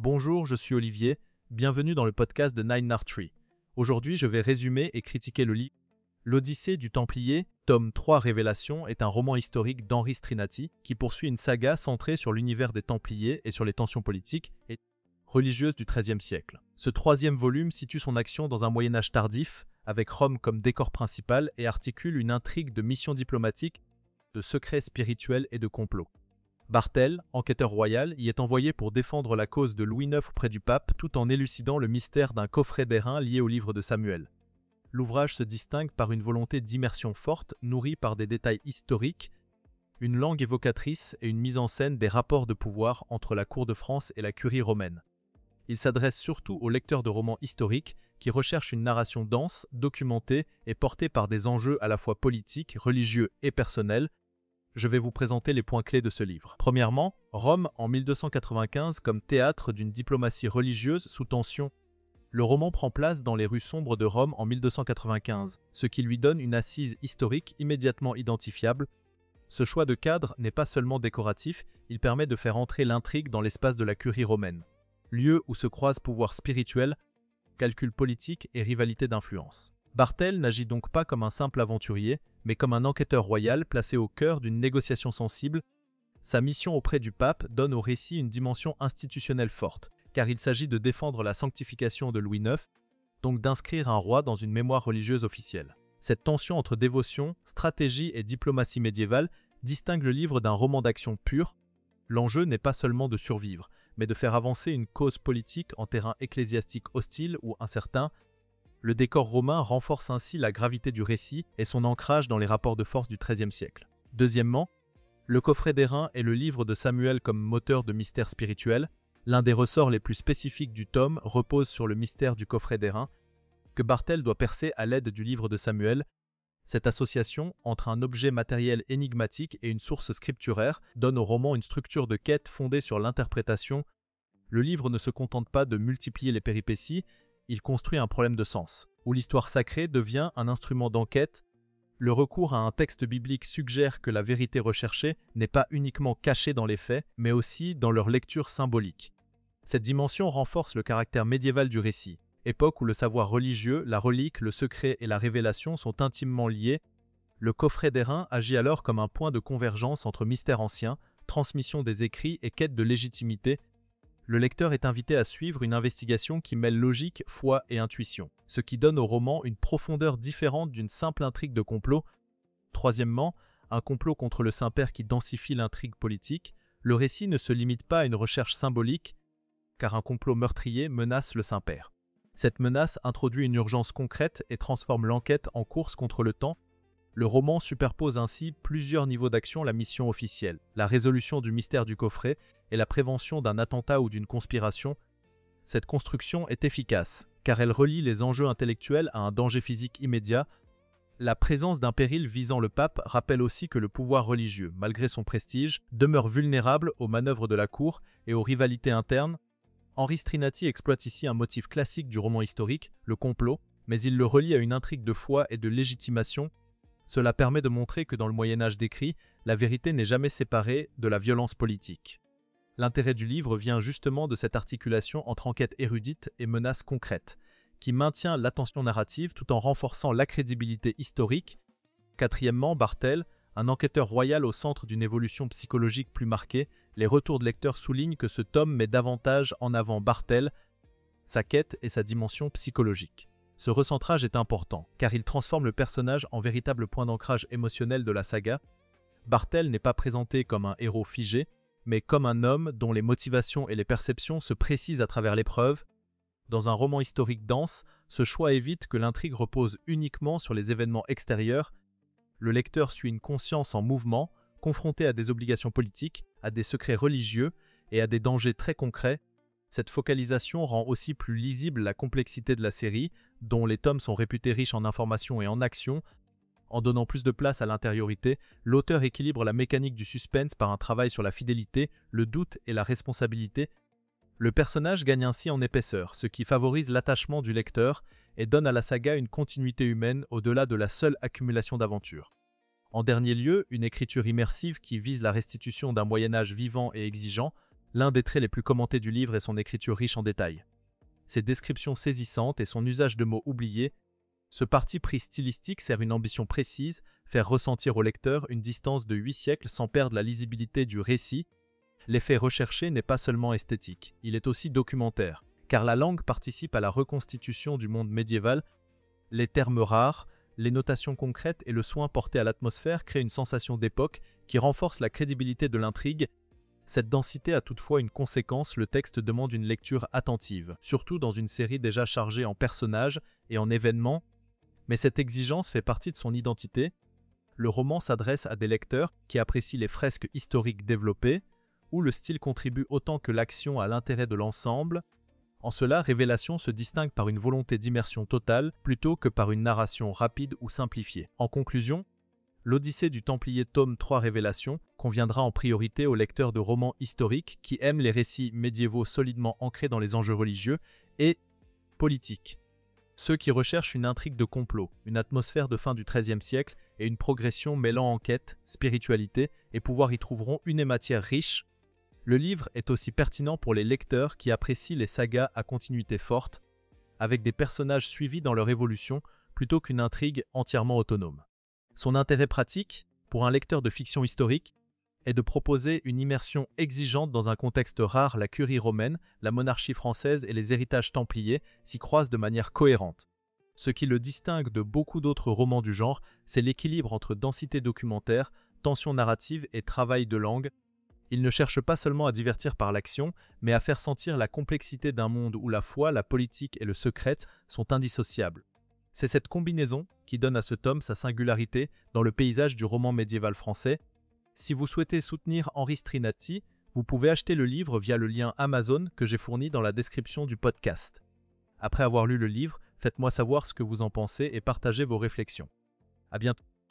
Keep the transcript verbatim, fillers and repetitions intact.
Bonjour, je suis Olivier, bienvenue dans le podcast de Nine Art Tree. Aujourd'hui, je vais résumer et critiquer le livre L'Odyssée du Templier, tome trois Révélation est un roman historique d'Henri Strinati qui poursuit une saga centrée sur l'univers des Templiers et sur les tensions politiques et religieuses du treizième siècle. Ce troisième volume situe son action dans un Moyen-Âge tardif, avec Rome comme décor principal et articule une intrigue de missions diplomatiques, de secrets spirituels et de complots. Barthel, enquêteur royal, y est envoyé pour défendre la cause de Louis neuf auprès du pape tout en élucidant le mystère d'un coffret d'airain lié au livre de Samuel. L'ouvrage se distingue par une volonté d'immersion forte, nourrie par des détails historiques, une langue évocatrice et une mise en scène des rapports de pouvoir entre la cour de France et la curie romaine. Il s'adresse surtout aux lecteurs de romans historiques qui recherchent une narration dense, documentée et portée par des enjeux à la fois politiques, religieux et personnels. Je vais vous présenter les points clés de ce livre. Premièrement, Rome en mille deux cent quatre-vingt-quinze comme théâtre d'une diplomatie religieuse sous tension. Le roman prend place dans les rues sombres de Rome en mille deux cent quatre-vingt-quinze, ce qui lui donne une assise historique immédiatement identifiable. Ce choix de cadre n'est pas seulement décoratif, il permet de faire entrer l'intrigue dans l'espace de la curie romaine, lieu où se croisent pouvoir spirituel, calcul politique et rivalité d'influence. Barthel n'agit donc pas comme un simple aventurier, mais comme un enquêteur royal placé au cœur d'une négociation sensible. Sa mission auprès du pape donne au récit une dimension institutionnelle forte, car il s'agit de défendre la sanctification de Louis neuf, donc d'inscrire un roi dans une mémoire religieuse officielle. Cette tension entre dévotion, stratégie et diplomatie médiévale distingue le livre d'un roman d'action pur. L'enjeu n'est pas seulement de survivre, mais de faire avancer une cause politique en terrain ecclésiastique hostile ou incertain. Le décor romain renforce ainsi la gravité du récit et son ancrage dans les rapports de force du treizième siècle. Deuxièmement, le coffret d'airain est le livre de Samuel comme moteur de mystère spirituel. L'un des ressorts les plus spécifiques du tome repose sur le mystère du coffret d'airain, que Barthel doit percer à l'aide du livre de Samuel. Cette association entre un objet matériel énigmatique et une source scripturaire donne au roman une structure de quête fondée sur l'interprétation. Le livre ne se contente pas de multiplier les péripéties, il construit un problème de sens, où l'histoire sacrée devient un instrument d'enquête. Le recours à un texte biblique suggère que la vérité recherchée n'est pas uniquement cachée dans les faits, mais aussi dans leur lecture symbolique. Cette dimension renforce le caractère médiéval du récit, époque où le savoir religieux, la relique, le secret et la révélation sont intimement liés. Le coffret d'airain agit alors comme un point de convergence entre mystère ancien, transmission des écrits et quête de légitimité. Le lecteur est invité à suivre une investigation qui mêle logique, foi et intuition, ce qui donne au roman une profondeur différente d'une simple intrigue de complot. Troisièmement, un complot contre le Saint-Père qui densifie l'intrigue politique. Le récit ne se limite pas à une recherche symbolique, car un complot meurtrier menace le Saint-Père. Cette menace introduit une urgence concrète et transforme l'enquête en course contre le temps. Le roman superpose ainsi plusieurs niveaux d'action: la mission officielle, la résolution du mystère du coffret et la prévention d'un attentat ou d'une conspiration. Cette construction est efficace, car elle relie les enjeux intellectuels à un danger physique immédiat. La présence d'un péril visant le pape rappelle aussi que le pouvoir religieux, malgré son prestige, demeure vulnérable aux manœuvres de la cour et aux rivalités internes. Henri Strinati exploite ici un motif classique du roman historique, le complot, mais il le relie à une intrigue de foi et de légitimation. Cela permet de montrer que dans le Moyen-Âge décrit, la vérité n'est jamais séparée de la violence politique. L'intérêt du livre vient justement de cette articulation entre enquête érudite et menaces concrètes, qui maintient l'attention narrative tout en renforçant la crédibilité historique. Quatrièmement, Barthel, un enquêteur royal au centre d'une évolution psychologique plus marquée. Les retours de lecteurs soulignent que ce tome met davantage en avant Barthel, sa quête et sa dimension psychologique. Ce recentrage est important, car il transforme le personnage en véritable point d'ancrage émotionnel de la saga. Barthel n'est pas présenté comme un héros figé, mais comme un homme dont les motivations et les perceptions se précisent à travers l'épreuve. Dans un roman historique dense, ce choix évite que l'intrigue repose uniquement sur les événements extérieurs. Le lecteur suit une conscience en mouvement, confronté à des obligations politiques, à des secrets religieux et à des dangers très concrets. Cette focalisation rend aussi plus lisible la complexité de la série, dont les tomes sont réputés riches en informations et en actions. En donnant plus de place à l'intériorité, l'auteur équilibre la mécanique du suspense par un travail sur la fidélité, le doute et la responsabilité. Le personnage gagne ainsi en épaisseur, ce qui favorise l'attachement du lecteur et donne à la saga une continuité humaine au-delà de la seule accumulation d'aventures. En dernier lieu, une écriture immersive qui vise la restitution d'un Moyen-Âge vivant et exigeant. L'un des traits les plus commentés du livre est son écriture riche en détails. Ses descriptions saisissantes et son usage de mots oubliés. Ce parti pris stylistique sert une ambition précise, faire ressentir au lecteur une distance de huit siècles sans perdre la lisibilité du récit. L'effet recherché n'est pas seulement esthétique, il est aussi documentaire, car la langue participe à la reconstitution du monde médiéval. Les termes rares, les notations concrètes et le soin porté à l'atmosphère créent une sensation d'époque qui renforce la crédibilité de l'intrigue. Cette densité a toutefois une conséquence, le texte demande une lecture attentive, surtout dans une série déjà chargée en personnages et en événements. Mais cette exigence fait partie de son identité. Le roman s'adresse à des lecteurs qui apprécient les fresques historiques développées, où le style contribue autant que l'action à l'intérêt de l'ensemble. En cela, Révélation se distingue par une volonté d'immersion totale plutôt que par une narration rapide ou simplifiée. En conclusion, l'Odyssée du Templier tome trois Révélation conviendra en priorité aux lecteurs de romans historiques qui aiment les récits médiévaux solidement ancrés dans les enjeux religieux et politiques. Ceux qui recherchent une intrigue de complot, une atmosphère de fin du treizième siècle et une progression mêlant enquête, spiritualité et pouvoir y trouveront une matière riche. Le livre est aussi pertinent pour les lecteurs qui apprécient les sagas à continuité forte, avec des personnages suivis dans leur évolution plutôt qu'une intrigue entièrement autonome. Son intérêt pratique, pour un lecteur de fiction historique, est de proposer une immersion exigeante dans un contexte rare. La curie romaine, la monarchie française et les héritages templiers s'y croisent de manière cohérente. Ce qui le distingue de beaucoup d'autres romans du genre, c'est l'équilibre entre densité documentaire, tension narrative et travail de langue. Il ne cherche pas seulement à divertir par l'action, mais à faire sentir la complexité d'un monde où la foi, la politique et le secret sont indissociables. C'est cette combinaison qui donne à ce tome sa singularité dans le paysage du roman médiéval français. Si vous souhaitez soutenir Henri Strinati, vous pouvez acheter le livre via le lien Amazon que j'ai fourni dans la description du podcast. Après avoir lu le livre, faites-moi savoir ce que vous en pensez et partagez vos réflexions. À bientôt.